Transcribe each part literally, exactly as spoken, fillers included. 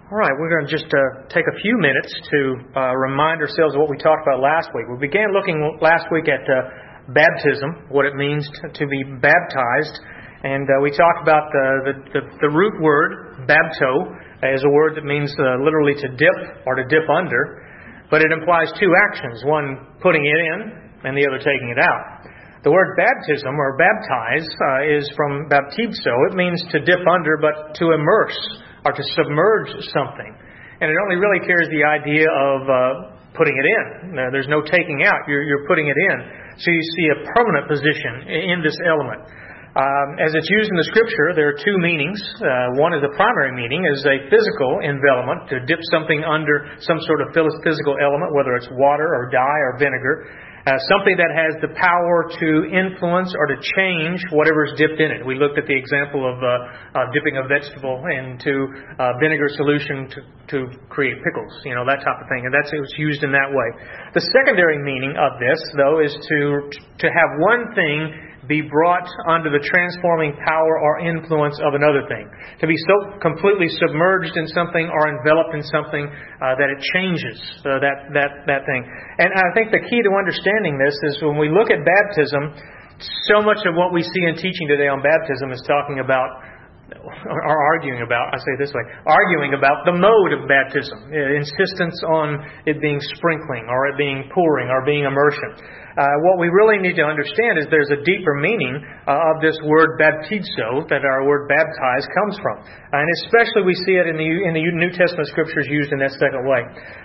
All right, we're going to just uh, take a few minutes to uh, remind ourselves of what we talked about last week. We began looking last week at uh, baptism, what it means to, to be baptized, and uh, we talked about the, the, the, the root word, bapto, as a word that means uh, literally to dip or to dip under, but it implies two actions, one putting it in and the other taking it out. The word baptism or baptize uh, is from baptizo. It means to dip under, but to immerse or to submerge something. And it only really carries the idea of uh, putting it in. Uh, there's no taking out. You're, you're putting it in. So you see a permanent position in this element. Um, as it's used in the Scripture, there are two meanings. Uh, one is the primary meaning is a physical envelopment, to dip something under some sort of physical element, whether it's water or dye or vinegar. Uh, something that has the power to influence or to change whatever is dipped in it. We looked at the example of uh, uh, dipping a vegetable into uh, vinegar solution to, to create pickles, you know, that type of thing. And that's it was used in that way. The secondary meaning of this, though, is to to have one thing be brought under the transforming power or influence of another thing. To be so completely submerged in something or enveloped in something uh, that it changes uh, that, that, that thing. And I think the key to understanding this is when we look at baptism, so much of what we see in teaching today on baptism is talking about or arguing about, I say it this way, arguing about the mode of baptism, insistence on it being sprinkling or it being pouring or being immersion. Uh, what we really need to understand is there's a deeper meaning uh, of this word baptizo that our word baptize comes from. And especially we see it in the in the New Testament Scriptures used in that second way.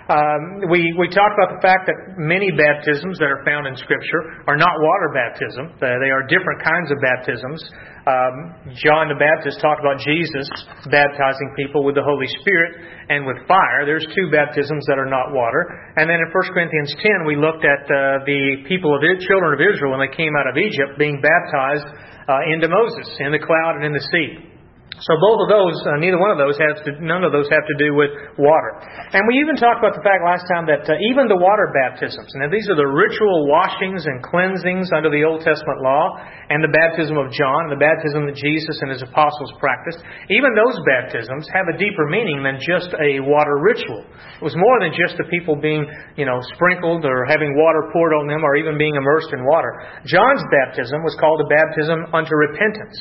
Um, we, we talked about the fact that many baptisms that are found in Scripture are not water baptism. They are different kinds of baptisms. Um, John the Baptist talked about Jesus baptizing people with the Holy Spirit and with fire. There's two baptisms that are not water. And then in First Corinthians ten, we looked at uh, the people of the children of Israel when they came out of Egypt being baptized uh, into Moses in the cloud and in the sea. So both of those, uh, neither one of those has to, none of those have to do with water. And we even talked about the fact last time that uh, even the water baptisms, now these are the ritual washings and cleansings under the Old Testament law, and the baptism of John, and the baptism that Jesus and His apostles practiced, even those baptisms have a deeper meaning than just a water ritual. It was more than just the people being, you know, sprinkled or having water poured on them or even being immersed in water. John's baptism was called a baptism unto repentance.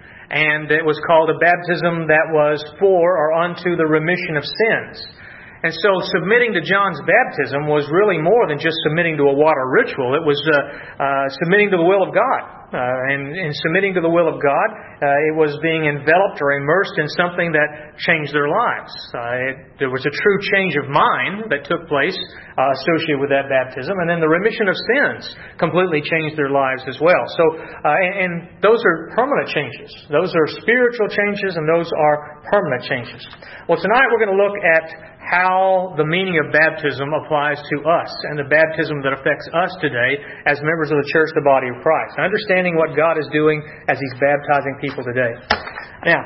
And it was called a baptism that was for or unto the remission of sins. And so submitting to John's baptism was really more than just submitting to a water ritual. It was uh, uh, submitting to the will of God. Uh, and in submitting to the will of God, uh, it was being enveloped or immersed in something that changed their lives. Uh, it, there was a true change of mind that took place uh, associated with that baptism. And then the remission of sins completely changed their lives as well. So, uh, and, and those are permanent changes. Those are spiritual changes and those are permanent changes. Well, tonight we're going to look at how the meaning of baptism applies to us and the baptism that affects us today as members of the church, the body of Christ. Understanding what God is doing as He's baptizing people today. Now,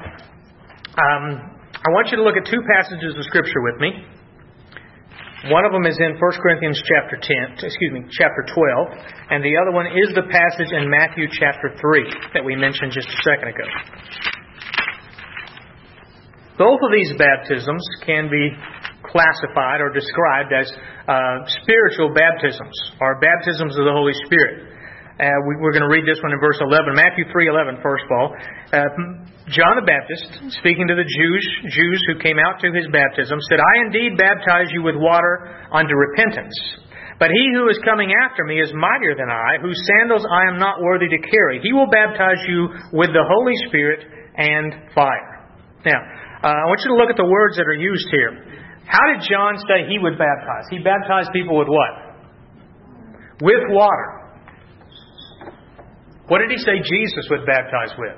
um, I want you to look at two passages of Scripture with me. One of them is in First Corinthians chapter ten, excuse me, chapter twelve, and the other one is the passage in Matthew chapter three that we mentioned just a second ago. Both of these baptisms can be classified or described as uh, spiritual baptisms, or baptisms of the Holy Spirit. Uh, we, we're going to read this one in verse eleven, Matthew three eleven, first of all. Uh, John the Baptist, speaking to the Jews, Jews who came out to his baptism, said, I indeed baptize you with water unto repentance. But he who is coming after me is mightier than I, whose sandals I am not worthy to carry. He will baptize you with the Holy Spirit and fire. Now, uh, I want you to look at the words that are used here. How did John say he would baptize? He baptized people with what? With water. What did he say Jesus would baptize with?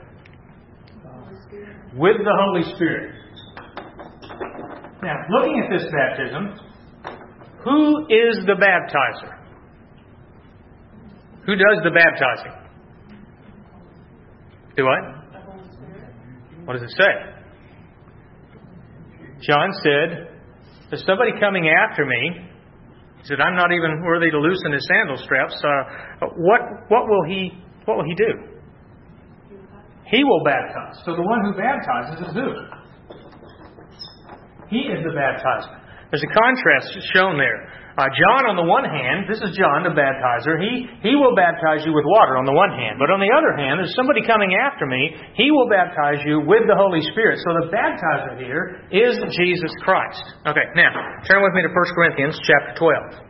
With the Holy Spirit. Now, looking at this baptism, who is the baptizer? Who does the baptizing? Do what? What does it say? John said, there's somebody coming after me. He said, I'm not even worthy to loosen his sandal straps. Uh, what, what will he, what will he do? He will baptize. So the one who baptizes is who? He is the baptizer. There's a contrast shown there. Uh, John, on the one hand, this is John the baptizer, he, he will baptize you with water on the one hand. But on the other hand, there's somebody coming after me. He will baptize you with the Holy Spirit. So the baptizer here is Jesus Christ. Okay, now, turn with me to First Corinthians chapter twelve.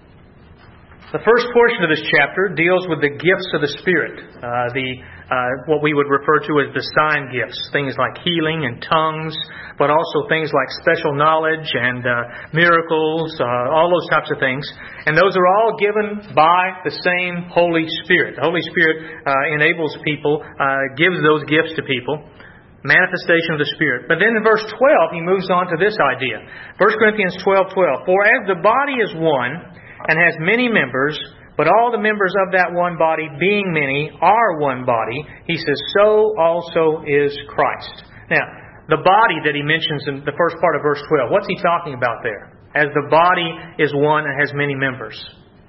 The first portion of this chapter deals with the gifts of the Spirit, uh, the uh, what we would refer to as the sign gifts, things like healing and tongues, but also things like special knowledge and uh, miracles, uh, all those types of things. And those are all given by the same Holy Spirit. The Holy Spirit uh, enables people, uh, gives those gifts to people. Manifestation of the Spirit. But then in verse twelve, he moves on to this idea. First Corinthians twelve twelve. For as the body is one, and has many members, but all the members of that one body, being many, are one body, he says, so also is Christ. Now, the body that he mentions in the first part of verse twelve, what's he talking about there? As the body is one and has many members.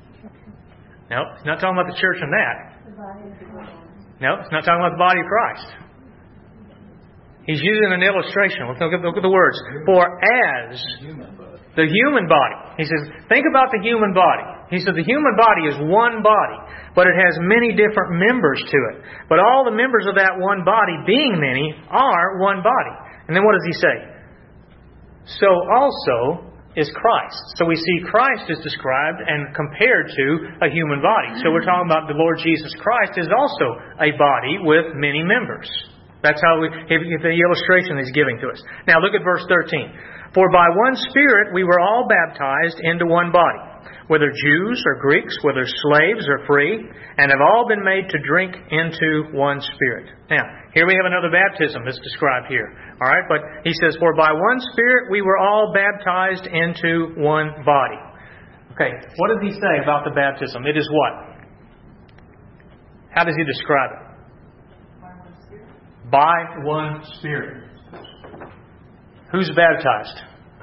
No, he's not talking about the church in that. No, it's not talking about the body of Christ. He's using an illustration. Look at, look at the words. For as the human body. He says, think about the human body. He said the human body is one body, but it has many different members to it. But all the members of that one body, being many, are one body. And then what does he say? So also is Christ. So we see Christ is described and compared to a human body. So we're talking about the Lord Jesus Christ is also a body with many members. That's how we, the illustration he's giving to us. Now look at verse thirteen. For by one Spirit we were all baptized into one body, whether Jews or Greeks, whether slaves or free, and have all been made to drink into one Spirit. Now, here we have another baptism that's described here. All right, but he says, for by one Spirit we were all baptized into one body. Okay, what does he say about the baptism? It is what? How does he describe it? By one Spirit. Who's baptized?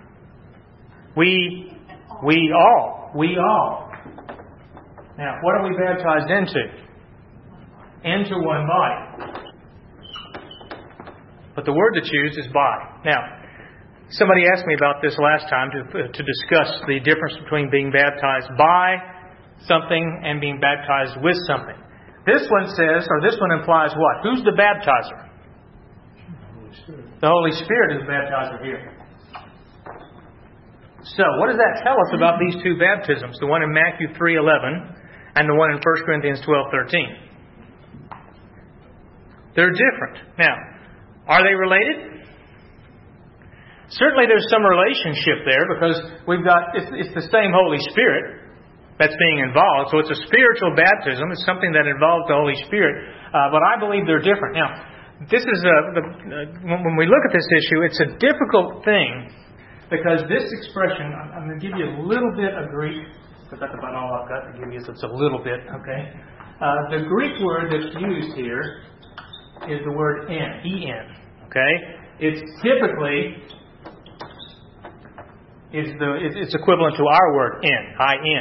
We, we all. We all. Now, what are we baptized into? Into one body. But the word to choose is by. Now, somebody asked me about this last time to, to discuss the difference between being baptized by something and being baptized with something. This one says, or this one implies what? Who's the baptizer? The Holy Spirit is the baptizer here. So, what does that tell us about these two baptisms? The one in Matthew three eleven and the one in First Corinthians twelve thirteen. They're different. Now, are they related? Certainly there's some relationship there because we've got, it's, it's the same Holy Spirit that's being involved. So it's a spiritual baptism. It's something that involves the Holy Spirit. Uh, but I believe they're different. Now, This is a, the, uh, when we look at this issue, it's a difficult thing because this expression, I'm, I'm going to give you a little bit of Greek, because that's about all I've got to give you, so it's a little bit, okay? Uh, the Greek word that's used here is the word en, en, okay? It's typically, it's, the, it's equivalent to our word in, I-N.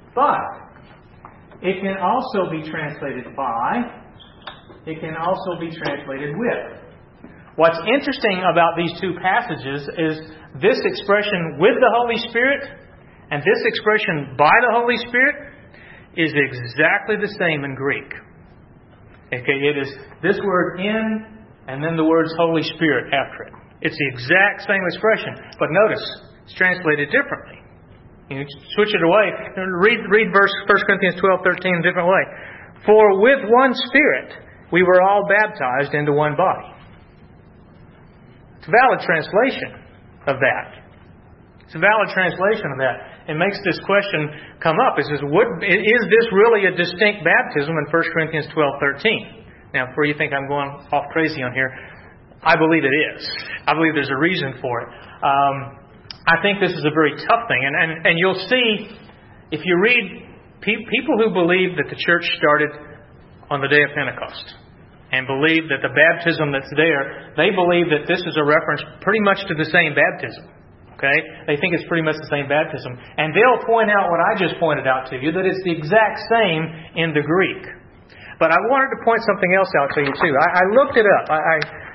But it can also be translated by. It can also be translated with. What's interesting about these two passages is this expression with the Holy Spirit and this expression by the Holy Spirit is exactly the same in Greek. Okay, it is this word in and then the words Holy Spirit after it. It's the exact same expression, but notice it's translated differently. You switch it away. Read read verse First Corinthians twelve thirteen a different way. For with one Spirit we were all baptized into one body. It's a valid translation of that. It's a valid translation of that. It makes this question come up. It says, would, is this really a distinct baptism in First Corinthians twelve thirteen? Now, before you think I'm going off crazy on here, I believe it is. I believe there's a reason for it. Um, I think this is a very tough thing. And, and, and you'll see, if you read pe- people who believe that the church started on the day of Pentecost and believe that the baptism that's there, they believe that this is a reference pretty much to the same baptism. Okay? They think it's pretty much the same baptism. And they'll point out what I just pointed out to you, that it's the exact same in the Greek. But I wanted to point something else out to you too. I, I looked it up. I, I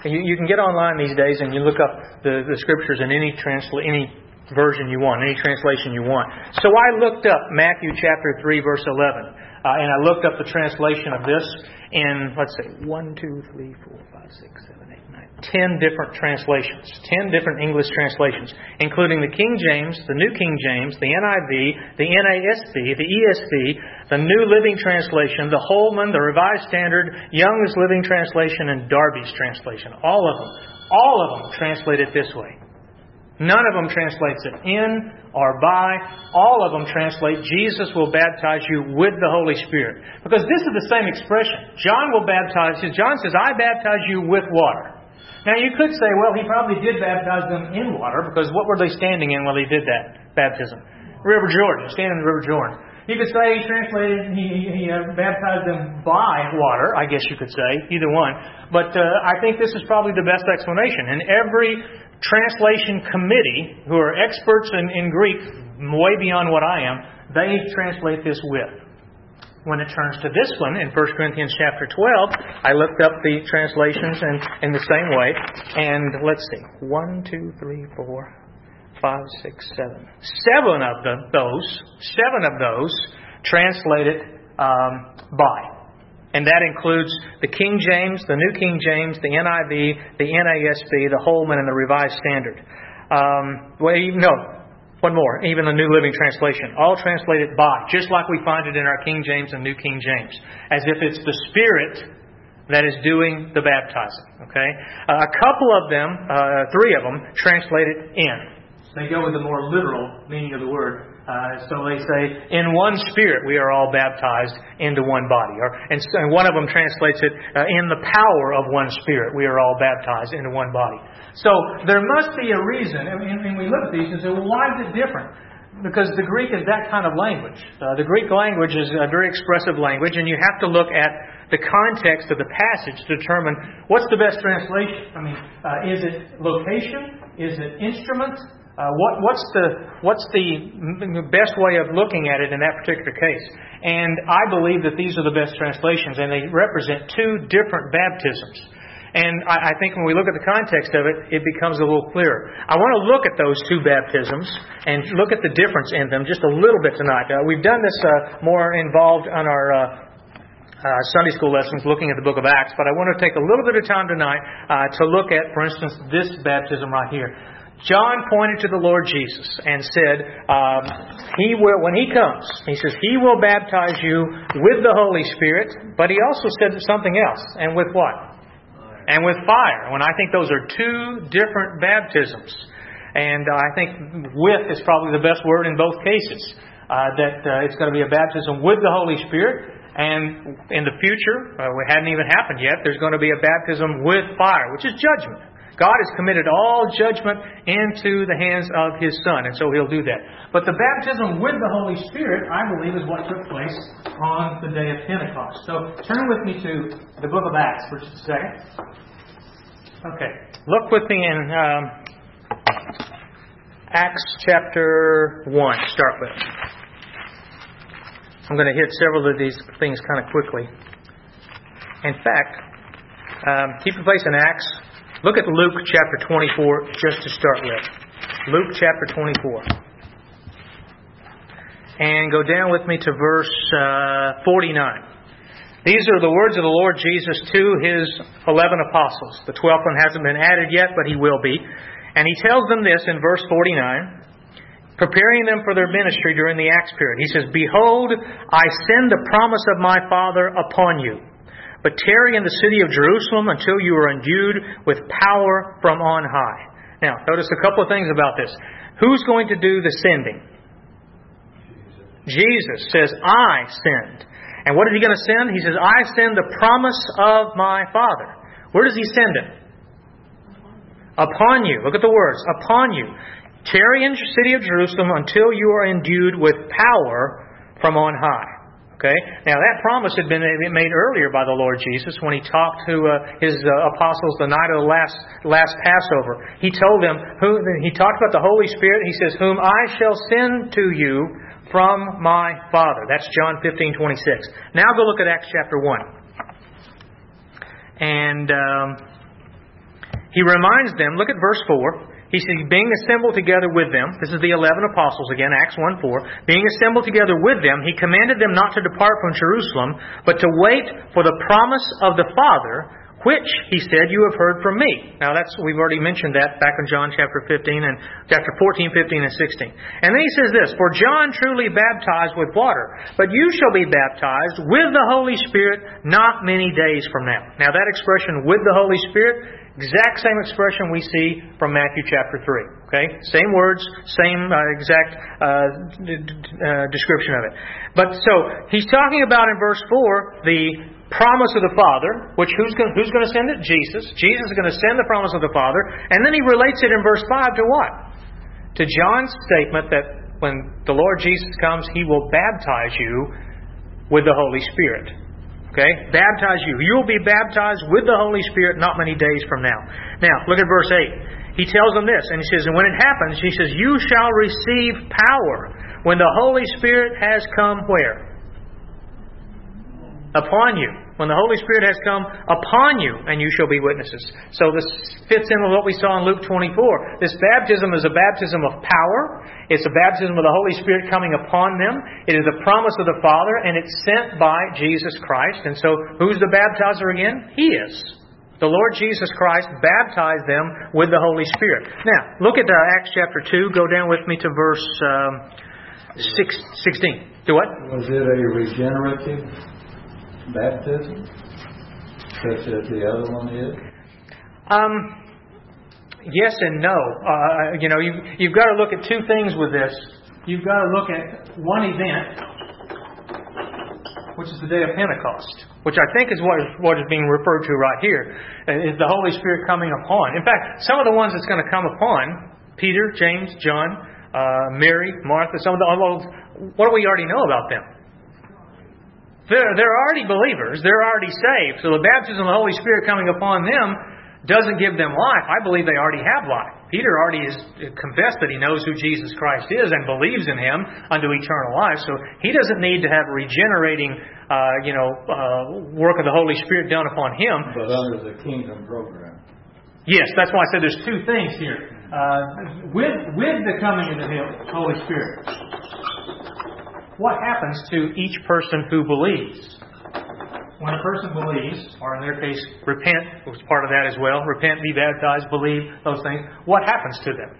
You, you can get online these days and you look up the, the Scriptures in any transla- any version you want, any translation you want. So I looked up Matthew chapter three, verse eleven. Uh, and I looked up the translation of this in, let's see, one, two, three, four, five, six, seven, eight, nine, ten different translations. Ten different English translations, including the King James, the New King James, the N I V, the N A S B, the E S V, the New Living Translation, the Holman, the Revised Standard, Young's Living Translation, and Darby's Translation. All of them. All of them translate it this way. None of them translates it in or by. All of them translate, Jesus will baptize you with the Holy Spirit. Because this is the same expression. John will baptize you. John says, I baptize you with water. Now you could say, well, he probably did baptize them in water, because what were they standing in while he did that baptism? River Jordan. Standing in the River Jordan. You could say he translated, he, he uh, baptized them by water, I guess you could say, either one. But uh, I think this is probably the best explanation. And every translation committee, who are experts in, in Greek, way beyond what I am, they translate this with. When it turns to this one, in First Corinthians chapter twelve, I looked up the translations in, in the same way. And let's see, one, two, three, four, five, six, seven. Seven of the, those, seven of those translated um, by. And that includes the King James, the New King James, the N I V, the N A S B, the Holman, and the Revised Standard. Um, well, no, one more, even the New Living Translation. All translated by, just like we find it in our King James and New King James. As if it's the Spirit that is doing the baptizing. Okay, uh, a couple of them, uh, three of them, translated in. They go with the more literal meaning of the word. Uh, so they say, in one Spirit we are all baptized into one body. Or, and, so, and one of them translates it, uh, in the power of one Spirit we are all baptized into one body. So there must be a reason, and, and we look at these and say, well, why is it different? Because the Greek is that kind of language. Uh, the Greek language is a very expressive language, and you have to look at the context of the passage to determine what's the best translation. I mean, uh, is it location? Is it instrument? Uh, what, what's the what's the best way of looking at it in that particular case? And I believe that these are the best translations, and they represent two different baptisms. And I, I think when we look at the context of it, it becomes a little clearer. I want to look at those two baptisms and look at the difference in them just a little bit tonight. Uh, we've done this uh, more involved on our uh, uh, Sunday school lessons, looking at the book of Acts, but I want to take a little bit of time tonight uh, to look at, for instance, this baptism right here. John pointed to the Lord Jesus and said, um, "He will, when He comes, He says, He will baptize you with the Holy Spirit." But He also said something else. And with what? And with fire. When I think those are two different baptisms. And uh, I think with is probably the best word in both cases. Uh, that uh, it's going to be a baptism with the Holy Spirit. And in the future, uh, it hadn't even happened yet, there's going to be a baptism with fire, which is judgment. God has committed all judgment into the hands of His Son, and so He'll do that. But the baptism with the Holy Spirit, I believe, is what took place on the day of Pentecost. So turn with me to the book of Acts for just a second. Okay. Look with me in um, Acts chapter one to start with. I'm going to hit several of these things kind of quickly. In fact, um, keep your place in Acts. Look at Luke chapter twenty-four just to start with. Luke chapter twenty-four. And go down with me to verse uh, forty-nine. These are the words of the Lord Jesus to His eleven apostles. The twelfth one hasn't been added yet, but He will be. And He tells them this in verse forty-nine, preparing them for their ministry during the Acts period. He says, "Behold, I send the promise of my Father upon you. But tarry in the city of Jerusalem until you are endued with power from on high." Now, notice a couple of things about this. Who's going to do the sending? Jesus says, "I send." And what is He going to send? He says, "I send the promise of my Father." Where does He send it? Upon you. Look at the words. Upon you. Tarry in the city of Jerusalem until you are endued with power from on high. Okay. Now that promise had been made earlier by the Lord Jesus when He talked to uh, His uh, apostles the night of the last last Passover. He told them, who, He talked about the Holy Spirit. He says, "Whom I shall send to you from my Father." That's John fifteen twenty-six. Now go look at Acts chapter one. And um, He reminds them, look at verse four. He says, being assembled together with them, this is the eleven apostles again, Acts one four. Being assembled together with them, He commanded them not to depart from Jerusalem, but to wait for the promise of the Father, which, He said, you have heard from me. Now that's, we've already mentioned that back in John chapter fifteen and chapter fourteen, fifteen, and sixteen. And then He says this, for John truly baptized with water, but you shall be baptized with the Holy Spirit not many days from now. Now that expression, with the Holy Spirit, exact same expression we see from Matthew chapter three. Okay? Same words, same uh, exact uh, d- d- uh, description of it. But so, He's talking about in verse four, the promise of the Father, which who's going, who's going to send it? Jesus. Jesus is going to send the promise of the Father. And then He relates it in verse five to what? To John's statement that when the Lord Jesus comes, He will baptize you with the Holy Spirit. Okay? Baptize you. You'll be baptized with the Holy Spirit not many days from now. Now, look at verse eight. He tells them this, and He says, and when it happens, He says, you shall receive power when the Holy Spirit has come where? Upon you. When the Holy Spirit has come upon you, and you shall be witnesses. So this fits in with what we saw in Luke twenty-four. This baptism is a baptism of power. It's a baptism of the Holy Spirit coming upon them. It is a promise of the Father, and it's sent by Jesus Christ. And so, who's the baptizer again? He is. The Lord Jesus Christ baptized them with the Holy Spirit. Now, look at uh, Acts chapter two. Go down with me to verse um, six, sixteen. Do what? Was it a regenerative baptism, such as the other one is? Um, yes and no. Uh, you know, you've, you've got to look at two things with this. You've got to look at one event, which is the day of Pentecost, which I think is what is, what is being referred to right here, is the Holy Spirit coming upon. In fact, some of the ones that's going to come upon, Peter, James, John, uh, Mary, Martha, some of the, what do we already know about them? They're, they're already believers. They're already saved. So the baptism of the Holy Spirit coming upon them doesn't give them life. I believe they already have life. Peter already has confessed that he knows who Jesus Christ is and believes in Him unto eternal life. So he doesn't need to have regenerating, uh, you know, uh, work of the Holy Spirit done upon him. But under the kingdom program. Yes, that's why I said there's two things here. Uh, with with the coming of the Holy Spirit, what happens to each person who believes? When a person believes, or in their case, repent, was part of that as well, repent, be baptized, believe, those things, what happens to them?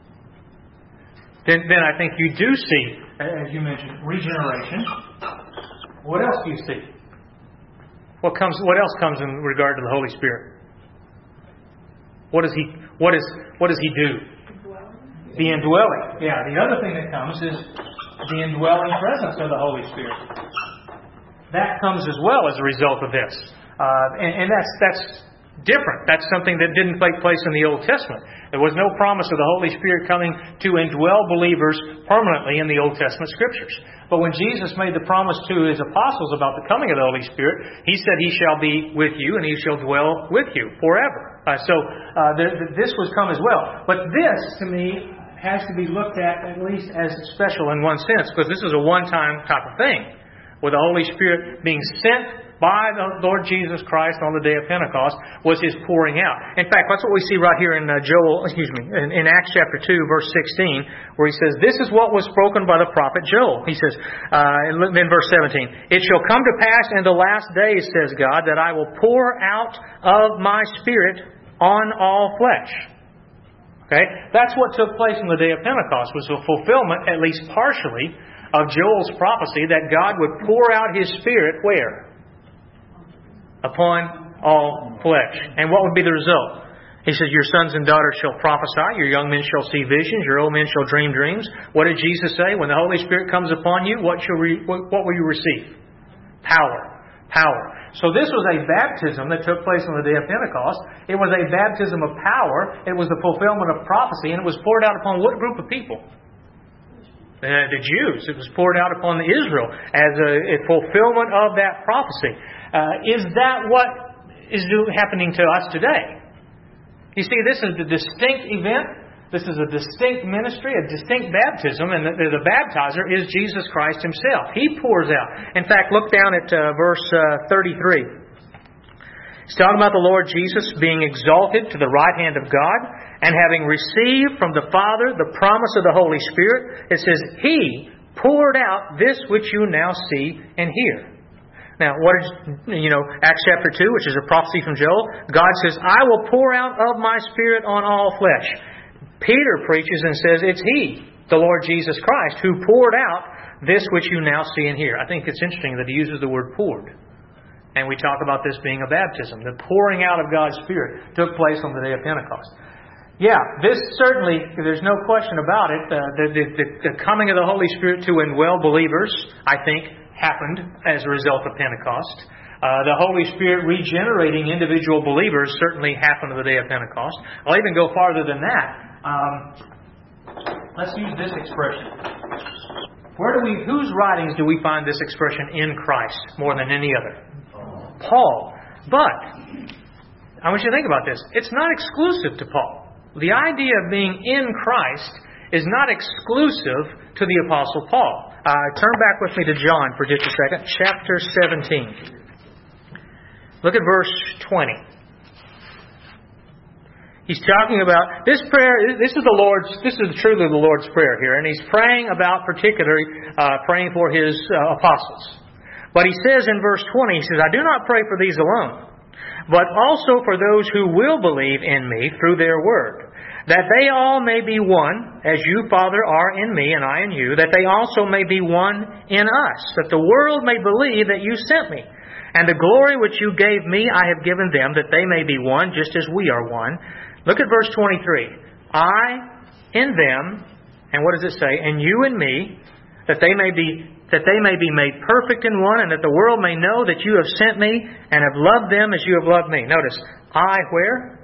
Then, then I think you do see, as you mentioned, regeneration. What else do you see? What comes? What else comes in regard to the Holy Spirit? What does He? What is? What does He do? The indwelling. Yeah. The other thing that comes is the indwelling presence of the Holy Spirit. That comes as well as a result of this. Uh, and, and that's that's different. That's something that didn't take place in the Old Testament. There was no promise of the Holy Spirit coming to indwell believers permanently in the Old Testament Scriptures. But when Jesus made the promise to His apostles about the coming of the Holy Spirit, He said, He shall be with you and He shall dwell with you forever. Uh, so uh, the, the, this was come as well. But this, to me, has to be looked at at least as special in one sense, because this is a one-time type of thing, with the Holy Spirit being sent by the Lord Jesus Christ on the day of Pentecost was His pouring out. In fact, that's what we see right here in uh, Joel, excuse me, in, in Acts chapter two, verse sixteen, where he says, "This is what was spoken by the prophet Joel." He says, uh, in verse seventeen, "It shall come to pass in the last days, says God, that I will pour out of my Spirit on all flesh." Okay, that's what took place on the day of Pentecost, was a fulfillment, at least partially, of Joel's prophecy that God would pour out His Spirit where? Upon all flesh. And what would be the result? He says, "Your sons and daughters shall prophesy, your young men shall see visions, your old men shall dream dreams." What did Jesus say? When the Holy Spirit comes upon you, what shall re- what will you receive? Power. Power. So this was a baptism that took place on the day of Pentecost. It was a baptism of power. It was the fulfillment of prophecy, and it was poured out upon what group of people? Uh, the Jews. It was poured out upon Israel as a, a fulfillment of that prophecy. Uh, is that what is do, happening to us today? You see, this is a distinct event. This is a distinct ministry, a distinct baptism, and the, the baptizer is Jesus Christ Himself. He pours out. In fact, look down at uh, verse uh, thirty-three. He's talking about the Lord Jesus being exalted to the right hand of God and having received from the Father the promise of the Holy Spirit. It says, He poured out this which you now see and hear. Now, what is, you know, Acts chapter two, which is a prophecy from Joel, God says, I will pour out of my Spirit on all flesh. Peter preaches and says, it's He, the Lord Jesus Christ, who poured out this which you now see and hear. I think it's interesting that He uses the word poured. And we talk about this being a baptism. The pouring out of God's Spirit took place on the day of Pentecost. Yeah, this certainly, there's no question about it. Uh, the, the, the, the coming of the Holy Spirit to indwell believers, I think, happened as a result of Pentecost. Uh, the Holy Spirit regenerating individual believers certainly happened on the day of Pentecost. I'll even go farther than that. Um, let's use this expression. Where do we, whose writings do we find this expression in Christ more than any other? Paul. But, I want you to think about this. It's not exclusive to Paul. The idea of being in Christ is not exclusive to the Apostle Paul. Uh, turn back with me to John for just a second. Chapter seventeen. Look at verse twenty. He's talking about this prayer. This is the Lord's. This is truly the Lord's prayer here, and he's praying about particularly uh, praying for his uh, apostles. But he says in verse twenty, he says, I do not pray for these alone, but also for those who will believe in me through their word, that they all may be one, as you, Father, are in me and I in you, that they also may be one in us, that the world may believe that you sent me. And the glory which you gave me I have given them, that they may be one, just as we are one. Look at verse twenty-three. I in them, and what does it say? And you in me, that they may be that they may be made perfect in one, and that the world may know that you have sent me and have loved them as you have loved me. Notice, I where?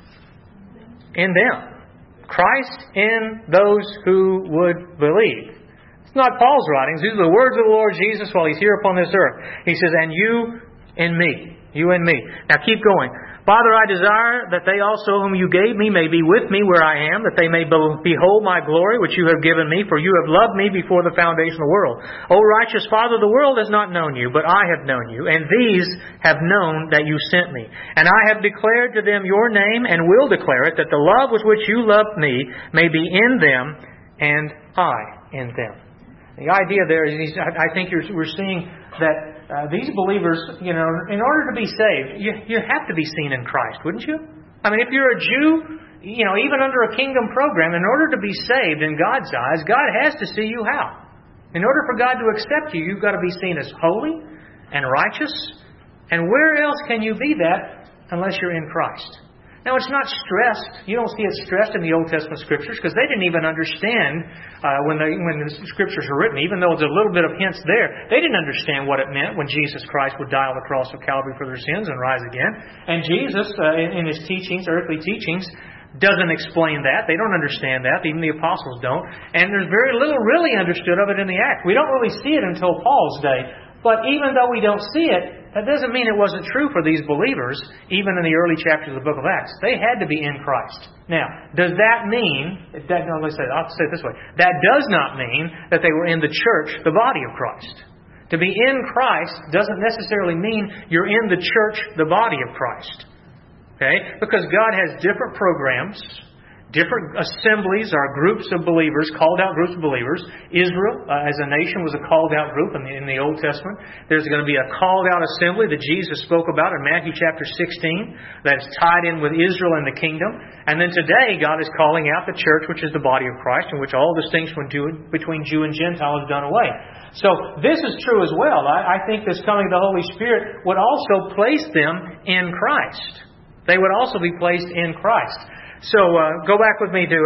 In them. Christ in those who would believe. It's not Paul's writings. These are the words of the Lord Jesus while He's here upon this earth. He says, and you in me. You and me. Now keep going. Father, I desire that they also whom you gave me may be with me where I am, that they may behold my glory which you have given me, for you have loved me before the foundation of the world. O righteous Father, the world has not known you, but I have known you, and these have known that you sent me. And I have declared to them your name, and will declare it, that the love with which you loved me may be in them, and I in them. The idea there is, I think you're, we're seeing that Uh, these believers, you know, in order to be saved, you, you have to be seen in Christ, wouldn't you? I mean, if you're a Jew, you know, even under a kingdom program, in order to be saved in God's eyes, God has to see you how? In order for God to accept you, you've got to be seen as holy and righteous. And where else can you be that unless you're in Christ? Now, it's not stressed. You don't see it stressed in the Old Testament Scriptures because they didn't even understand uh, when, they, when the Scriptures were written, even though there's a little bit of hints there. They didn't understand what it meant when Jesus Christ would die on the cross of Calvary for their sins and rise again. And Jesus, uh, in, in His teachings, earthly teachings, doesn't explain that. They don't understand that. Even the apostles don't. And there's very little really understood of it in the Acts. We don't really see it until Paul's day. But even though we don't see it, that doesn't mean it wasn't true for these believers, even in the early chapters of the book of Acts. They had to be in Christ. Now, does that mean, that, no, let's say, I'll say it this way, that does not mean that they were in the church, the body of Christ. To be in Christ doesn't necessarily mean you're in the church, the body of Christ. Okay? Because God has different programs, different assemblies or groups of believers, called out groups of believers. Israel, uh, as a nation, was a called out group in the, in the Old Testament. There's going to be a called out assembly that Jesus spoke about in Matthew chapter sixteen that's tied in with Israel and the kingdom. And then today, God is calling out the church, which is the body of Christ, in which all distinction between Jew and Gentile is done away. So this is true as well. I, I think this coming of the Holy Spirit would also place them in Christ. They would also be placed in Christ. So uh, go back with me to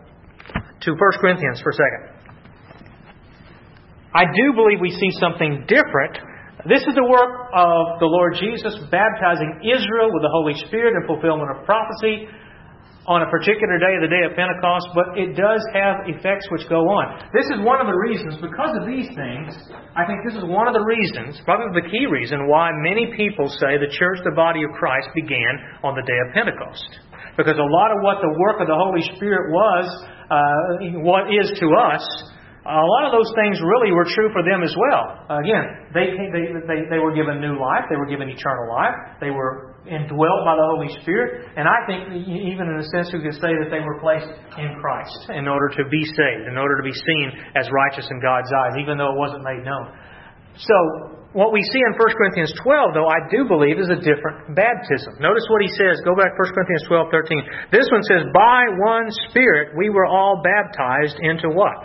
uh, to First Corinthians for a second. I do believe we see something different. This is the work of the Lord Jesus baptizing Israel with the Holy Spirit in fulfillment of prophecy on a particular day, the day of Pentecost, but it does have effects which go on. This is one of the reasons, because of these things, I think this is one of the reasons, probably the key reason, why many people say the church, the body of Christ, began on the day of Pentecost. Because a lot of what the work of the Holy Spirit was, uh, what is to us, a lot of those things really were true for them as well. Again, they, they, they, they were given new life. They were given eternal life. They were indwelt by the Holy Spirit. And I think even in a sense we could say that they were placed in Christ in order to be saved, in order to be seen as righteous in God's eyes, even though it wasn't made known. So, what we see in First Corinthians twelve, though, I do believe is a different baptism. Notice what he says. Go back to First Corinthians twelve thirteen. This one says, by one Spirit we were all baptized into what?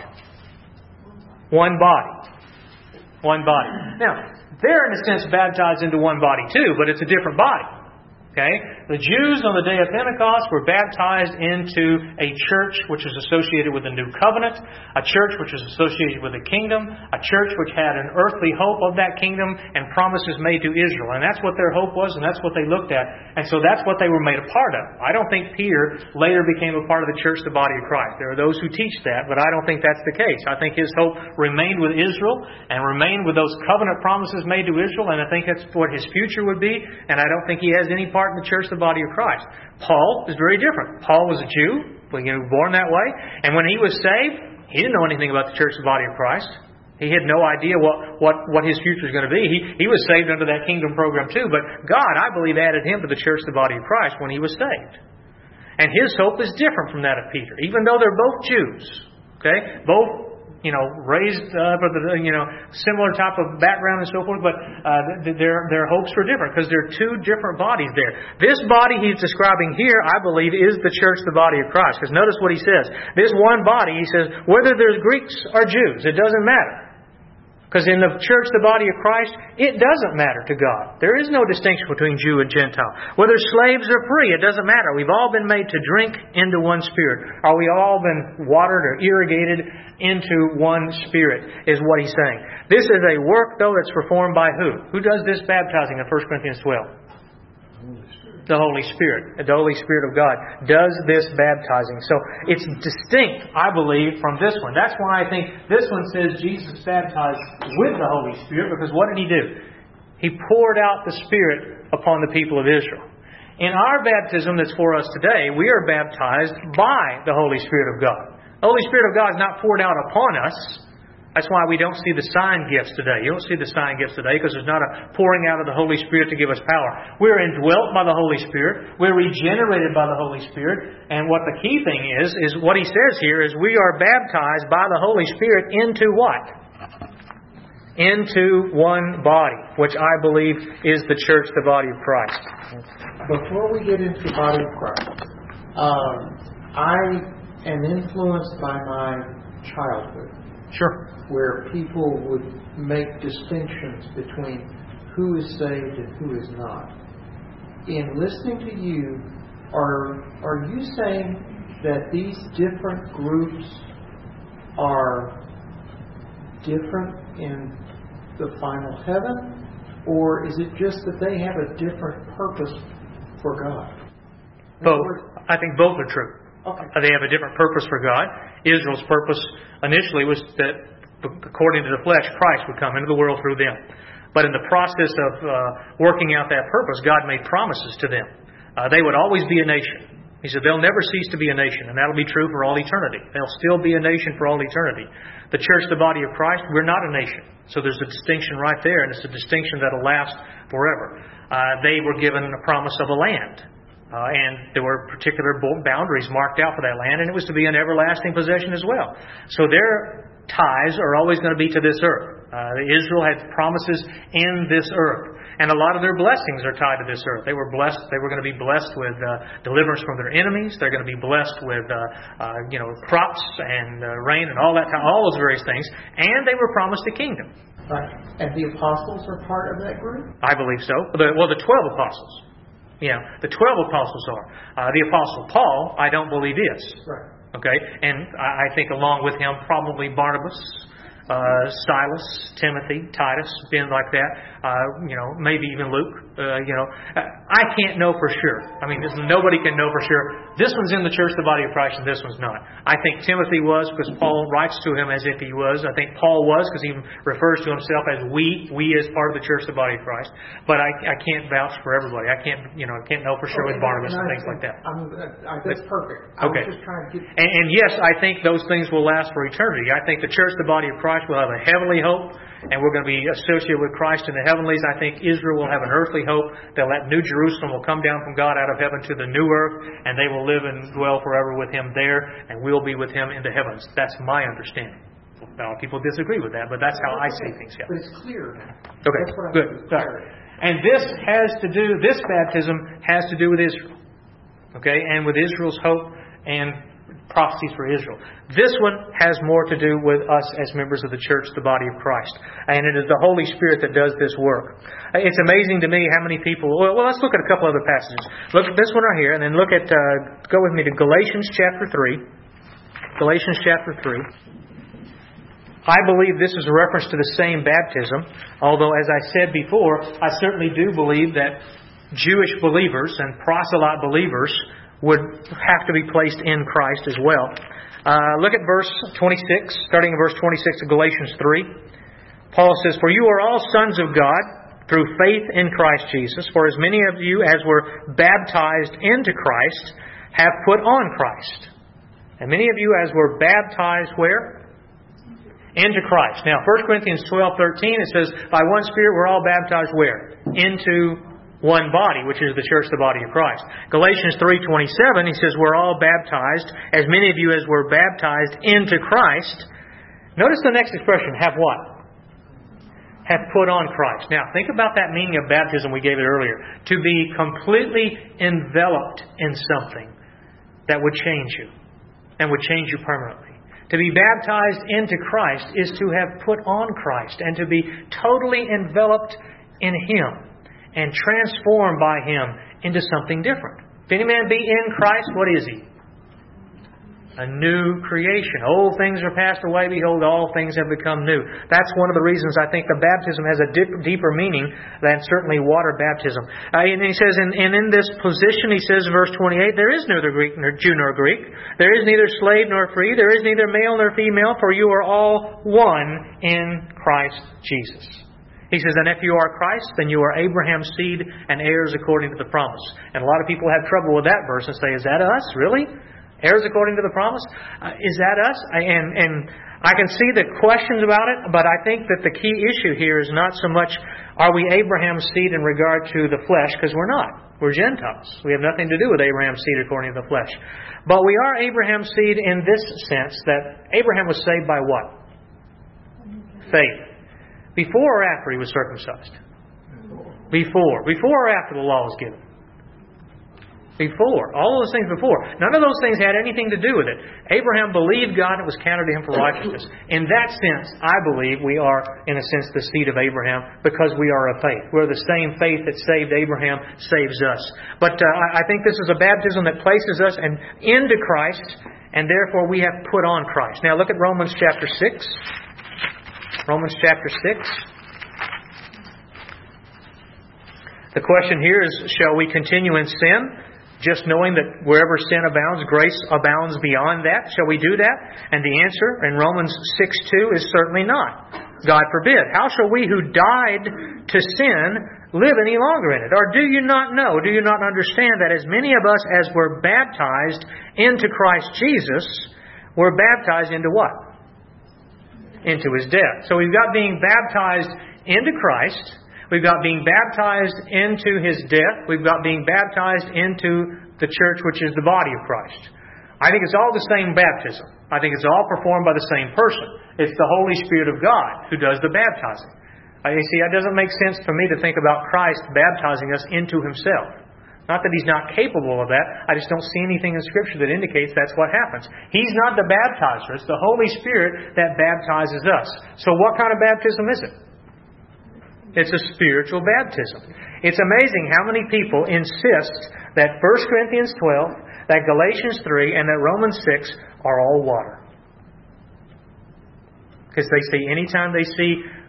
One body. One body. Now, they're in a sense baptized into one body too, but it's a different body. Okay? The Jews on the day of Pentecost were baptized into a church which was associated with the new covenant, a church which was associated with the kingdom, a church which had an earthly hope of that kingdom and promises made to Israel. And that's what their hope was, and that's what they looked at. And so that's what they were made a part of. I don't think Peter later became a part of the church, the body of Christ. There are those who teach that, but I don't think that's the case. I think his hope remained with Israel and remained with those covenant promises made to Israel, and I think that's what his future would be, and I don't think he has any part in the church, the body of Christ. Paul is very different. Paul was a Jew, you know, born that way, and when he was saved, he didn't know anything about the church, the body of Christ. He had no idea what, what, what his future was going to be. He, he was saved under that kingdom program too, but God, I believe, added him to the church, the body of Christ, when he was saved. And his hope is different from that of Peter, even though they're both Jews. Okay? Both you know, raised up uh, with a, you know, similar type of background and so forth, but uh, their their hopes were different because there are two different bodies there. This body he's describing here, I believe, is the church, the body of Christ. Because notice what he says. This one body, he says, whether there's Greeks or Jews, it doesn't matter. Because in the church, the body of Christ, it doesn't matter to God. There is no distinction between Jew and Gentile. Whether slaves or free, it doesn't matter. We've all been made to drink into one Spirit. Or we've all been watered or irrigated into one Spirit, is what he's saying. This is a work, though, that's performed by who? Who does this baptizing in First Corinthians twelve? The Holy Spirit. The Holy Spirit of God does this baptizing. So it's distinct, I believe, from this one. That's why I think this one says Jesus baptized with the Holy Spirit, because what did He do? He poured out the Spirit upon the people of Israel. In our baptism that's for us today, we are baptized by the Holy Spirit of God. The Holy Spirit of God is not poured out upon us. That's why we don't see the sign gifts today. You don't see the sign gifts today because there's not a pouring out of the Holy Spirit to give us power. We're indwelt by the Holy Spirit. We're regenerated by the Holy Spirit. And what the key thing is, is what he says here is we are baptized by the Holy Spirit into what? Into one body, which I believe is the church, the body of Christ. Before we get into the body of Christ, um, I am influenced by my childhood. Sure. Where people would make distinctions between who is saved and who is not. In listening to you, are are you saying that these different groups are different in the final heaven? Or is it just that they have a different purpose for God? Both. I think both are true. Okay. They have a different purpose for God. Israel's purpose initially was that, according to the flesh, Christ would come into the world through them. But in the process of uh, working out that purpose, God made promises to them. Uh, they would always be a nation. He said they'll never cease to be a nation, and that'll be true for all eternity. They'll still be a nation for all eternity. The church, the body of Christ, we're not a nation. So there's a distinction right there, and it's a distinction that'll last forever. Uh, they were given a promise of a land. Uh, and there were particular boundaries marked out for that land, and it was to be an everlasting possession as well. So their ties are always going to be to this earth. Uh, Israel had promises in this earth, and a lot of their blessings are tied to this earth. They were blessed. They were going to be blessed with uh, deliverance from their enemies. They're going to be blessed with, uh, uh, you know, crops and uh, rain and all that, all those various things. And they were promised a kingdom. Right. And the apostles are part of that group? I believe so. The, well, the twelve apostles. Yeah, the twelve apostles are. Uh, the apostle Paul, I don't believe is. Right. Okay, and I, I think along with him probably Barnabas, uh, Silas, Timothy, Titus, men like that. Uh, you know, maybe even Luke. Uh, you know, I can't know for sure. I mean, this, nobody can know for sure. This one's in the church, the body of Christ, and this one's not. I think Timothy was because Paul writes to him as if he was. I think Paul was because he refers to himself as we, we as part of the church, the body of Christ. But I, I can't vouch for everybody. I can't, you know, I can't know for sure okay, with Barnabas and, and I, things like that. I'm, I, that's perfect. I okay. was just trying to get... And, and yes, I think those things will last for eternity. I think the church, the body of Christ, will have a heavenly hope, and we're going to be associated with Christ in the heavenlies. I think Israel will have an earthly hope that that New Jerusalem will come down from God out of heaven to the new earth, and they will live and dwell forever with Him there, and we'll be with Him in the heavens. That's my understanding. Now, people disagree with that, but that's how I see things. Yeah. But it's clear now. Okay, That's what I good. mean, clarity. And this has to do, this baptism has to do with Israel. Okay, and with Israel's hope and prophecies for Israel. This one has more to do with us as members of the church, the body of Christ. And it is the Holy Spirit that does this work. It's amazing to me how many people... Well, let's look at a couple other passages. Look at this one right here, and then look at... Uh, go with me to Galatians chapter three. Galatians chapter three. I believe this is a reference to the same baptism, although, as I said before, I certainly do believe that Jewish believers and proselyte believers would have to be placed in Christ as well. Uh, look at verse twenty-six, starting in verse twenty-six of Galatians three. Paul says, "For you are all sons of God through faith in Christ Jesus. For as many of you as were baptized into Christ have put on Christ. And many of you as were baptized where? Into Christ." Now, First Corinthians twelve thirteen, it says, "By one Spirit we're all baptized where? Into one body, which is the church, the body of Christ." Galatians three twenty-seven, he says, "We're all baptized, as many of you as were baptized into Christ." Notice the next expression, have what? Have put on Christ. Now, think about that meaning of baptism we gave it earlier. To be completely enveloped in something that would change you and would change you permanently. To be baptized into Christ is to have put on Christ and to be totally enveloped in Him and transformed by Him into something different. If any man be in Christ, what is he? A new creation. Old things are passed away. Behold, all things have become new. That's one of the reasons I think the baptism has a dip, deeper meaning than certainly water baptism. Uh, and he says, and, and in this position, he says in verse twenty-eight, "There is neither Greek nor Jew nor Greek. There is neither slave nor free. There is neither male nor female, for you are all one in Christ Jesus." He says, "And if you are Christ, then you are Abraham's seed and heirs according to the promise." And a lot of people have trouble with that verse and say, "Is that us? Really? Heirs according to the promise? Uh, is that us?" And, and I can see the questions about it, but I think that the key issue here is not so much are we Abraham's seed in regard to the flesh, because we're not. We're Gentiles. We have nothing to do with Abraham's seed according to the flesh. But we are Abraham's seed in this sense that Abraham was saved by what? Faith. Before or after he was circumcised? Before. Before or after the law was given? Before. All those things before. None of those things had anything to do with it. Abraham believed God and it was counted to him for righteousness. In that sense, I believe we are, in a sense, the seed of Abraham because we are of faith. We're the same faith that saved Abraham saves us. But uh, I think this is a baptism that places us and into Christ, and therefore we have put on Christ. Now look at Romans chapter six. Romans chapter six. The question here is, shall we continue in sin? Just knowing that wherever sin abounds, grace abounds beyond that. Shall we do that? And the answer in Romans six two is certainly not. God forbid. How shall we who died to sin live any longer in it? Or do you not know, do you not understand that as many of us as were baptized into Christ Jesus were baptized into what? Into His death. So we've got being baptized into Christ. We've got being baptized into His death. We've got being baptized into the church, which is the body of Christ. I think it's all the same baptism. I think it's all performed by the same person. It's the Holy Spirit of God who does the baptizing. Uh, you see, it doesn't make sense for me to think about Christ baptizing us into Himself. Not that He's not capable of that. I just don't see anything in Scripture that indicates that's what happens. He's not the baptizer. It's the Holy Spirit that baptizes us. So what kind of baptism is it? It's a spiritual baptism. It's amazing how many people insist that First Corinthians twelve, that Galatians three, and that Romans six are all water. Because they see, anytime they see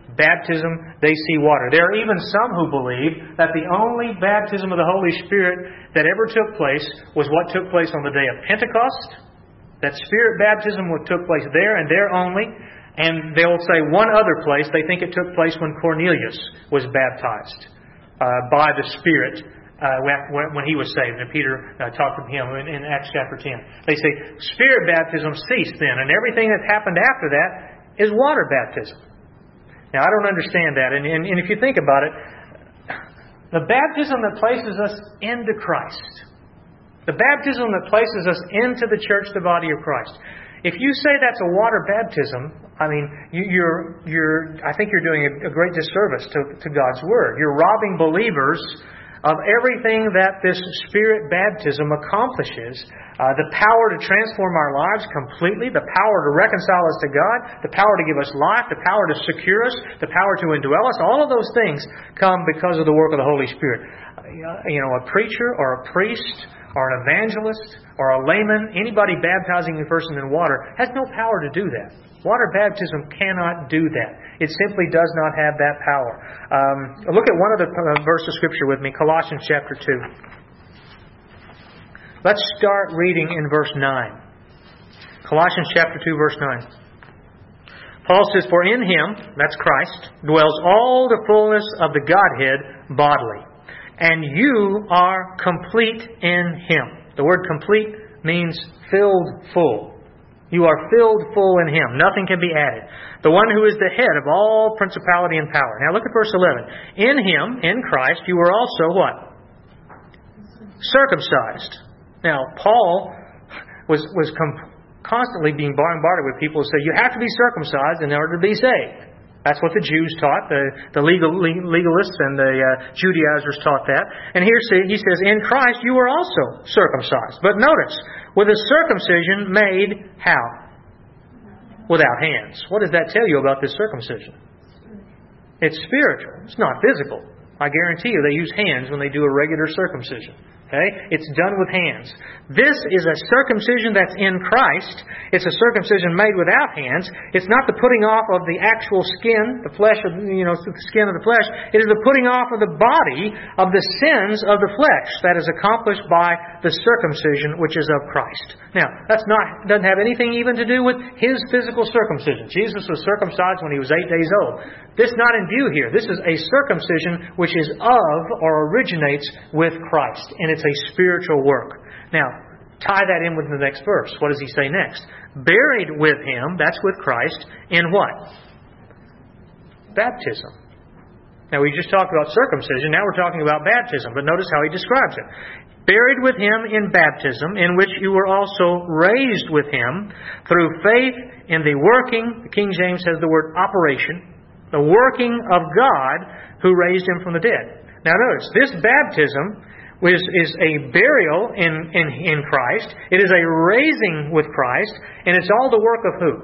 baptism, they see water. There are even some who believe that the only baptism of the Holy Spirit that ever took place was what took place on the day of Pentecost. That Spirit baptism took place there and there only. And they'll say one other place, they think it took place when Cornelius was baptized uh, by the Spirit uh, when, when he was saved. And Peter uh, talked with him in, in Acts chapter ten. They say Spirit baptism ceased then, and everything that happened after that is water baptism. Now, I don't understand that. And, and, and if you think about it, the baptism that places us into Christ, the baptism that places us into the church, the body of Christ, if you say that's a water baptism, I mean, you, you're, you're, I think you're doing a, a great disservice to, to God's Word. You're robbing believers of everything that this Spirit baptism accomplishes. Uh, the power to transform our lives completely, the power to reconcile us to God, the power to give us life, the power to secure us, the power to indwell us. All of those things come because of the work of the Holy Spirit. Uh, you know, a preacher or a priest or an evangelist or a layman, anybody baptizing a person in water, has no power to do that. Water baptism cannot do that. It simply does not have that power. Um, look at one other verse of Scripture with me, Colossians chapter two. Let's start reading in verse nine. Colossians chapter two, verse nine. Paul says, "For in Him," that's Christ, "dwells all the fullness of the Godhead bodily. And you are complete in Him." The word complete means filled full. You are filled full in Him. Nothing can be added. The one who is the head of all principality and power. Now look at verse eleven. "In Him," in Christ, "you were also" what? "Circumcised." Now, Paul was, was com- constantly being bombarded with people who say, you have to be circumcised in order to be saved. That's what the Jews taught. The, the legal, legalists and the uh, Judaizers taught that. And here he says, "In Christ you were also circumcised." But notice, with a circumcision made how? Without hands. What does that tell you about this circumcision? It's spiritual. It's not physical. I guarantee you they use hands when they do a regular circumcision. Okay? It's done with hands. This is a circumcision that's in Christ. It's a circumcision made without hands. It's not the putting off of the actual skin, the flesh of, you know, the skin of the flesh. It is the putting off of the body of the sins of the flesh that is accomplished by the circumcision which is of Christ. Now, that's not, doesn't have anything even to do with His physical circumcision. Jesus was circumcised when He was eight days old. This is not in view here. This is a circumcision which is of or originates with Christ. And it's a spiritual work. Now, tie that in with the next verse. What does he say next? Buried with Him, that's with Christ, in what? Baptism. Now, we just talked about circumcision. Now we're talking about baptism. But notice how he describes it. Buried with Him in baptism, in which you were also raised with Him through faith in the working, the King James says the word operation, the working of God who raised Him from the dead. Now notice, this baptism is, is a burial in, in, in Christ. It is a raising with Christ. And it's all the work of who?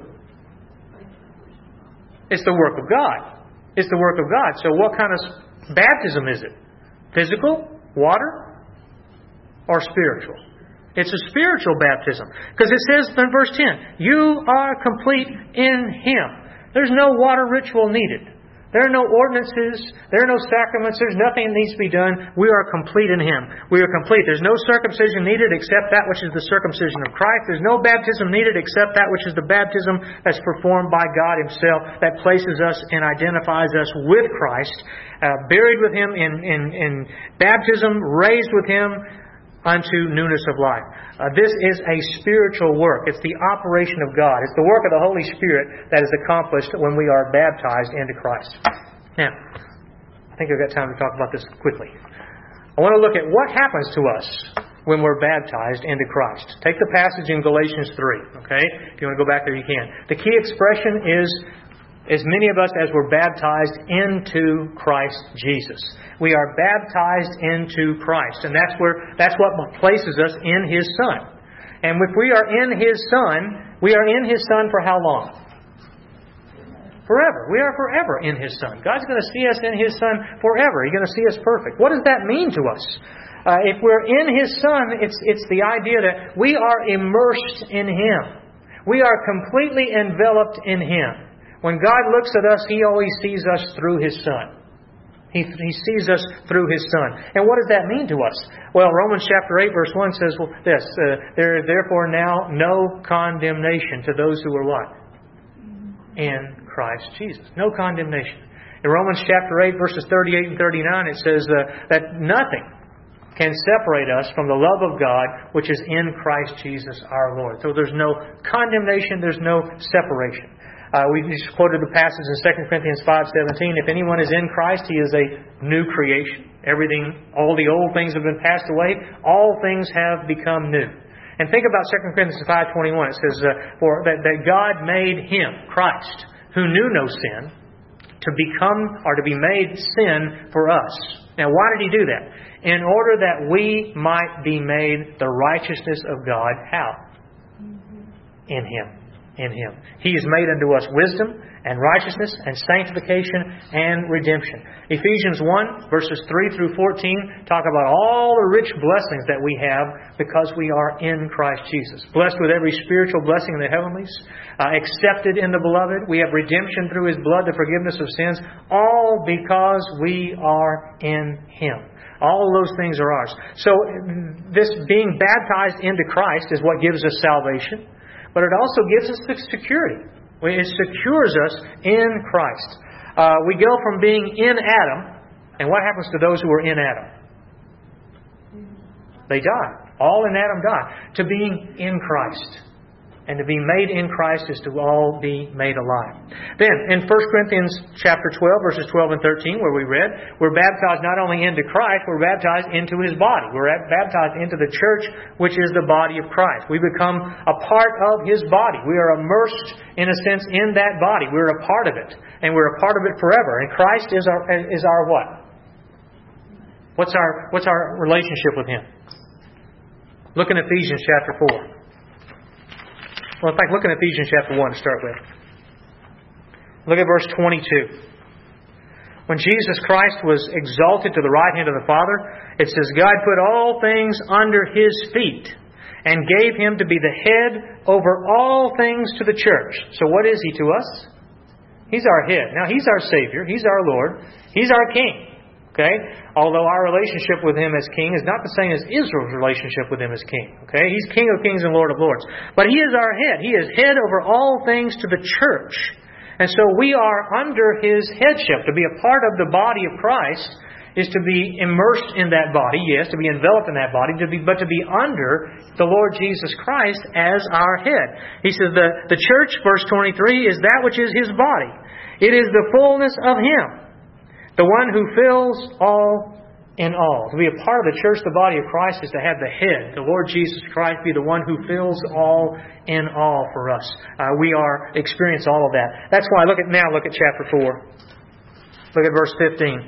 It's the work of God. It's the work of God. So what kind of baptism is it? Physical? Water? Or spiritual? It's a spiritual baptism. Because it says in verse ten, you are complete in Him. There's no water ritual needed. There are no ordinances. There are no sacraments. There's nothing that needs to be done. We are complete in Him. We are complete. There's no circumcision needed except that which is the circumcision of Christ. There's no baptism needed except that which is the baptism that's performed by God Himself, that places us and identifies us with Christ, uh, buried with Him in, in, in baptism, raised with Him unto newness of life. Uh, this is a spiritual work. It's the operation of God. It's the work of the Holy Spirit that is accomplished when we are baptized into Christ. Now, I think I've got time to talk about this quickly. I want to look at what happens to us when we're baptized into Christ. Take the passage in Galatians three, okay? If you want to go back there, you can. The key expression is, as many of us as were baptized into Christ Jesus. We are baptized into Christ. And that's where that's what places us in His Son. And if we are in His Son, we are in His Son for how long? Forever. We are forever in His Son. God's going to see us in His Son forever. He's going to see us perfect. What does that mean to us? Uh, if we're in His Son, it's, it's the idea that we are immersed in Him. We are completely enveloped in Him. When God looks at us, He always sees us through His Son. He, he sees us through His Son. And what does that mean to us? Well, Romans chapter eight, verse one says well, this, uh, there is therefore now no condemnation to those who are what? In Christ Jesus. No condemnation. In Romans chapter eight, verses thirty-eight and thirty-nine, it says uh, that nothing can separate us from the love of God which is in Christ Jesus our Lord. So there's no condemnation, there's no separation. Uh, we just quoted the passage in Second Corinthians five seventeen. If anyone is in Christ, he is a new creation. Everything, all the old things have been passed away. All things have become new. And think about Second Corinthians five twenty-one. It says, uh, for that, that God made Him, Christ, who knew no sin, to become or to be made sin for us. Now, why did He do that? In order that we might be made the righteousness of God. How? In Him. In Him. He has made unto us wisdom and righteousness and sanctification and redemption. Ephesians one, verses three through fourteen talk about all the rich blessings that we have because we are in Christ Jesus. Blessed with every spiritual blessing in the heavenlies. Uh, accepted in the Beloved. We have redemption through His blood, the forgiveness of sins. All because we are in Him. All those things are ours. So this being baptized into Christ is what gives us salvation. But it also gives us the security. It secures us in Christ. Uh, we go from being in Adam, and what happens to those who are in Adam? They die. All in Adam die. To being in Christ. And to be made in Christ is to all be made alive. Then, in First Corinthians chapter twelve, verses twelve and thirteen, where we read, we're baptized not only into Christ, we're baptized into His body. We're baptized into the church, which is the body of Christ. We become a part of His body. We are immersed, in a sense, in that body. We're a part of it. And we're a part of it forever. And Christ is our is our what? What's our, what's our relationship with Him? Look in Ephesians chapter four. Well, in fact, look at Ephesians chapter one to start with. Look at verse twenty-two. When Jesus Christ was exalted to the right hand of the Father, it says, God put all things under His feet and gave Him to be the head over all things to the church. So what is He to us? He's our head. Now, He's our Savior. He's our Lord. He's our King. Okay? Although our relationship with Him as King is not the same as Israel's relationship with Him as King. Okay? He's King of kings and Lord of lords. But He is our head. He is head over all things to the church. And so we are under His headship. To be a part of the body of Christ is to be immersed in that body, yes, to be enveloped in that body, to be, but to be under the Lord Jesus Christ as our head. He says the, the church, verse twenty-three, is that which is His body. It is the fullness of Him. The one who fills all in all. To be a part of the church, the body of Christ, is to have the head, the Lord Jesus Christ, be the one who fills all in all for us. Uh, we are experience all of that. That's why look at now. Look at chapter four. Look at verse fifteen.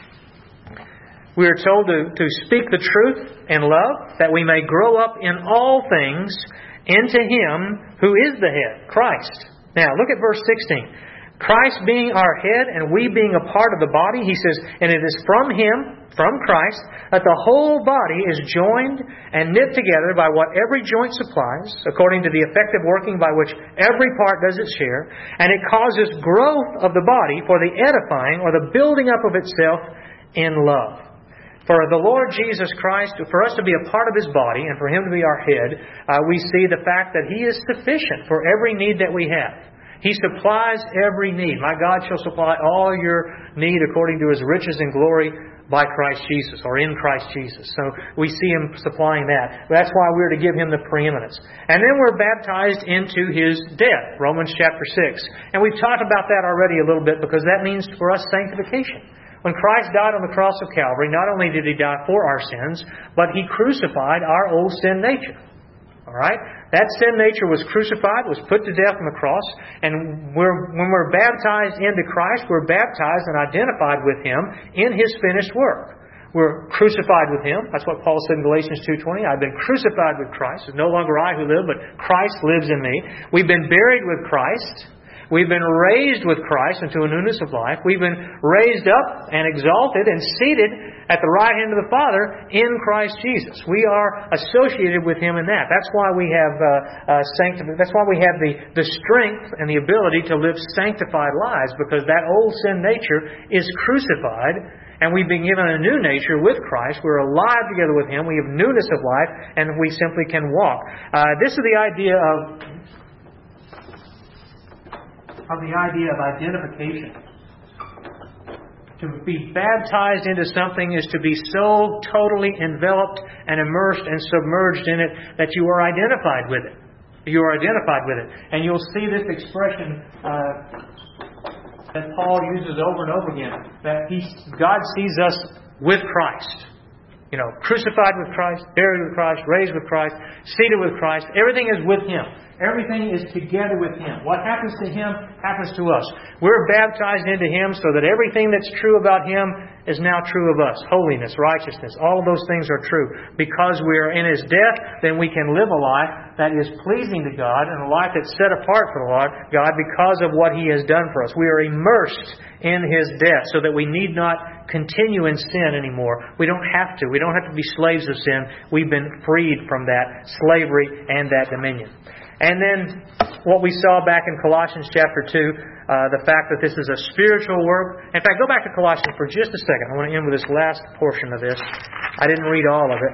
We are told to, to speak the truth in love, that we may grow up in all things into Him who is the head, Christ. Now look at verse sixteen. Christ being our head and we being a part of the body, he says, and it is from Him, from Christ, that the whole body is joined and knit together by what every joint supplies, according to the effective working by which every part does its share, and it causes growth of the body for the edifying or the building up of itself in love. For the Lord Jesus Christ, for us to be a part of His body and for Him to be our head, uh, we see the fact that He is sufficient for every need that we have. He supplies every need. My God shall supply all your need according to His riches and glory by Christ Jesus, or in Christ Jesus. So we see Him supplying that. That's why we're to give Him the preeminence. And then we're baptized into His death, Romans chapter six. And we've talked about that already a little bit because that means for us sanctification. When Christ died on the cross of Calvary, not only did He die for our sins, but He crucified our old sin nature. All right? That sin nature was crucified, was put to death on the cross, and we're, when we're baptized into Christ, we're baptized and identified with Him in His finished work. We're crucified with Him. That's what Paul said in Galatians two twenty. I've been crucified with Christ. It's no longer I who live, but Christ lives in me. We've been buried with Christ. We've been raised with Christ into a newness of life. We've been raised up and exalted and seated at the right hand of the Father in Christ Jesus. We are associated with Him in that. That's why we have uh, uh, sancti- That's why we have the, the strength and the ability to live sanctified lives, because that old sin nature is crucified, and we've been given a new nature with Christ. We're alive together with Him. We have newness of life, and we simply can walk. Uh, this is the idea of of the idea of identification. To be baptized into something is to be so totally enveloped and immersed and submerged in it that you are identified with it. You are identified with it. And you'll see this expression uh, that Paul uses over and over again, that he, God sees us with Christ. You know, crucified with Christ, buried with Christ, raised with Christ, seated with Christ. Everything is with Him. Everything is together with Him. What happens to Him happens to us. We're baptized into Him so that everything that's true about Him is now true of us. Holiness, righteousness, all those things are true. Because we are in His death, then we can live a life that is pleasing to God and a life that's set apart for the Lord God because of what He has done for us. We are immersed in His death so that we need not continue in sin anymore. We don't have to. We don't have to be slaves of sin. We've been freed from that slavery and that dominion. And then what we saw back in Colossians chapter two, uh, the fact that this is a spiritual work. In fact, go back to Colossians for just a second. I want to end with this last portion of this. I didn't read all of it.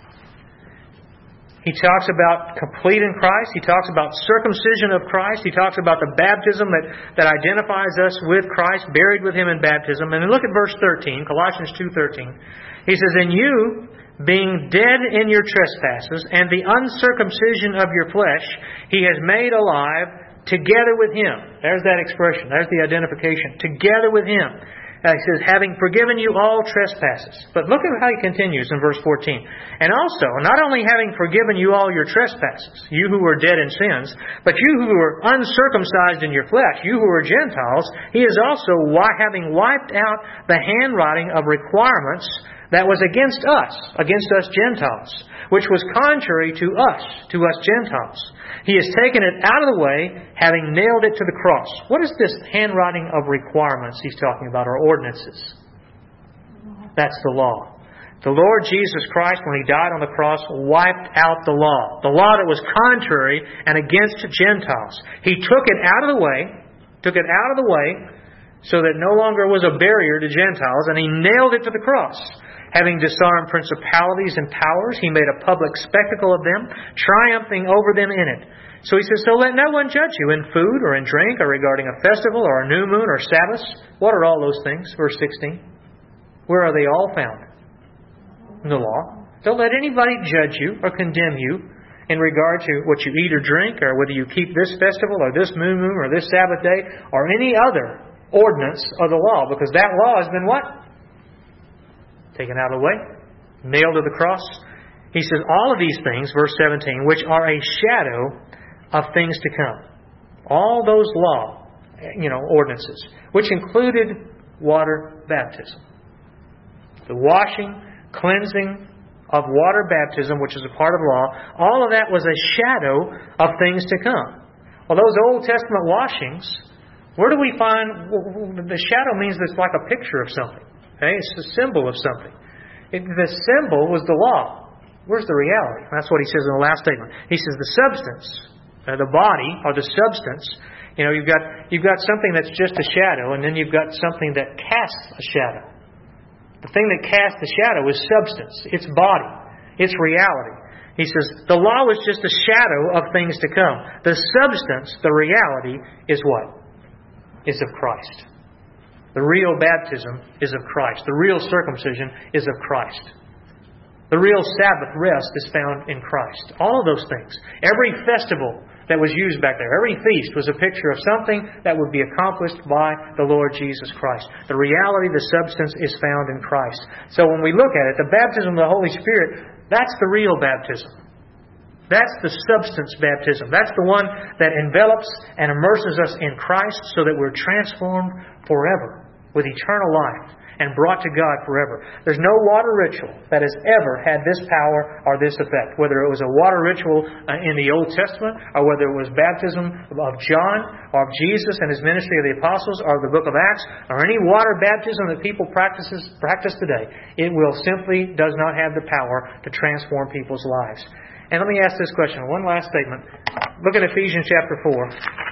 He talks about complete in Christ. He talks about circumcision of Christ. He talks about the baptism that, that identifies us with Christ, buried with Him in baptism. And then look at verse thirteen, Colossians two thirteen. He says, "And you, being dead in your trespasses and the uncircumcision of your flesh, He has made alive together with Him." There's that expression. There's the identification. Together with Him. Uh, he says, "having forgiven you all trespasses." But look at how he continues in verse fourteen. "And also, not only having forgiven you all your trespasses, you who were dead in sins, but you who were uncircumcised in your flesh, you who were Gentiles, He is also, having wiped out the handwriting of requirements that was against us, against us Gentiles, which was contrary to us, to us Gentiles. He has taken it out of the way, having nailed it to the cross." What is this handwriting of requirements he's talking about, or ordinances? That's the law. The Lord Jesus Christ, when He died on the cross, wiped out the law. The law that was contrary and against Gentiles. He took it out of the way, took it out of the way, so that no longer was a barrier to Gentiles, and He nailed it to the cross. Having disarmed principalities and powers, He made a public spectacle of them, triumphing over them in it. So He says, "So let no one judge you in food or in drink or regarding a festival or a new moon or Sabbaths." What are all those things? Verse sixteen. Where are they all found? In the law. Don't let anybody judge you or condemn you in regard to what you eat or drink, or whether you keep this festival or this new moon or this Sabbath day or any other ordinance of the law, because that law has been what? Taken out of the way, nailed to the cross. He says, all of these things, verse seventeen, which are a shadow of things to come. All those law, you know, ordinances, which included water baptism. The washing, cleansing of water baptism, which is a part of law, all of that was a shadow of things to come. Well, those Old Testament washings, where do we find, the shadow means it's like a picture of something. Okay? It's a symbol of something. It, the symbol was the law. Where's the reality? That's what he says in the last statement. He says the substance, uh, the body, or the substance. You know, you've got you've got something that's just a shadow, and then you've got something that casts a shadow. The thing that casts the shadow is substance. It's body. It's reality. He says the law was just a shadow of things to come. The substance, the reality, is what? Is of Christ. The real baptism is of Christ. The real circumcision is of Christ. The real Sabbath rest is found in Christ. All of those things. Every festival that was used back there, every feast was a picture of something that would be accomplished by the Lord Jesus Christ. The reality, the substance, is found in Christ. So when we look at it, the baptism of the Holy Spirit, that's the real baptism. That's the substance baptism. That's the one that envelops and immerses us in Christ so that we're transformed forever with eternal life and brought to God forever. There's no water ritual that has ever had this power or this effect, whether it was a water ritual in the Old Testament, or whether it was baptism of John, or of Jesus and His ministry of the apostles, or the book of Acts, or any water baptism that people practices, practice today. It will simply does not have the power to transform people's lives. And let me ask this question, one last statement. Look at Ephesians chapter four.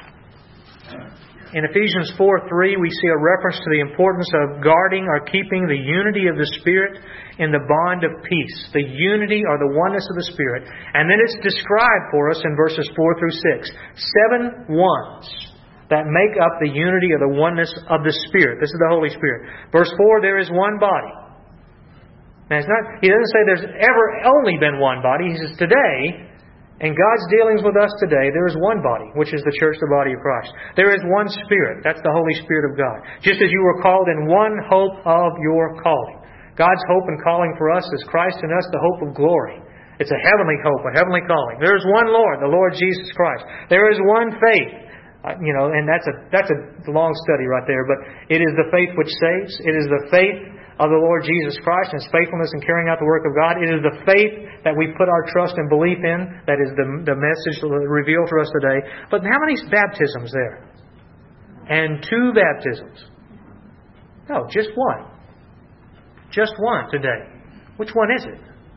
In Ephesians four three, we see a reference to the importance of guarding or keeping the unity of the Spirit in the bond of peace. The unity or the oneness of the Spirit. And then it's described for us in verses four through six. Seven ones that make up the unity or the oneness of the Spirit. This is the Holy Spirit. Verse four, there is one body. Now, it's not, he doesn't say there's ever only been one body. He says today, in God's dealings with us today, there is one body, which is the church, the body of Christ. There is one Spirit. That's the Holy Spirit of God. Just as you were called in one hope of your calling. God's hope and calling for us is Christ in us, the hope of glory. It's a heavenly hope, a heavenly calling. There is one Lord, the Lord Jesus Christ. There is one faith. Uh, you know, and that's a that's a long study right there. But it is the faith which saves. It is the faith of the Lord Jesus Christ and His faithfulness in carrying out the work of God. It is the faith that we put our trust and belief in that is the, the message revealed for us today. But how many baptisms there? And two baptisms. No, just one. Just one today. Which one is it?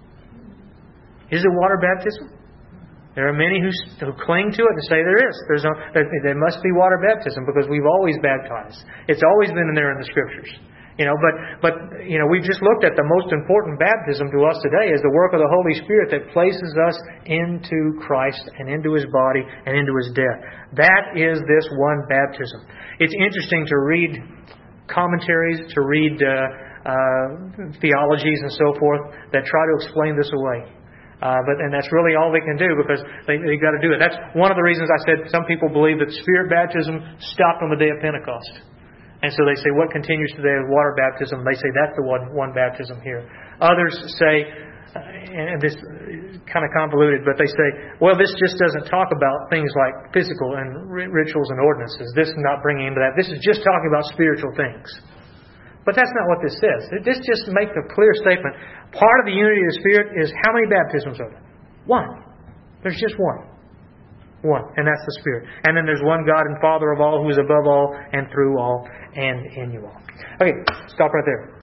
Is it water baptism? There are many who, who cling to it and say there is. There's no, there, there must be water baptism because we've always baptized. It's always been in there in the Scriptures. You know, but, but, you know, we've just looked at the most important baptism to us today is the work of the Holy Spirit that places us into Christ and into His body and into His death. That is this one baptism. It's interesting to read commentaries, to read uh, uh, theologies and so forth that try to explain this away. Uh, but and that's really all they can do because they they got to do it. That's one of the reasons I said some people believe that Spirit baptism stopped on the day of Pentecost. And so they say, what continues today is water baptism. They say that's the one, one baptism here. Others say, and this is kind of convoluted, but they say, well, this just doesn't talk about things like physical and rituals and ordinances. This is not bringing into that. This is just talking about spiritual things. But that's not what this says. This just makes a clear statement. Part of the unity of the Spirit is how many baptisms are there? One. There's just one. One, and that's the Spirit. And then there's one God and Father of all, who is above all and through all and in you all. Okay, stop right there.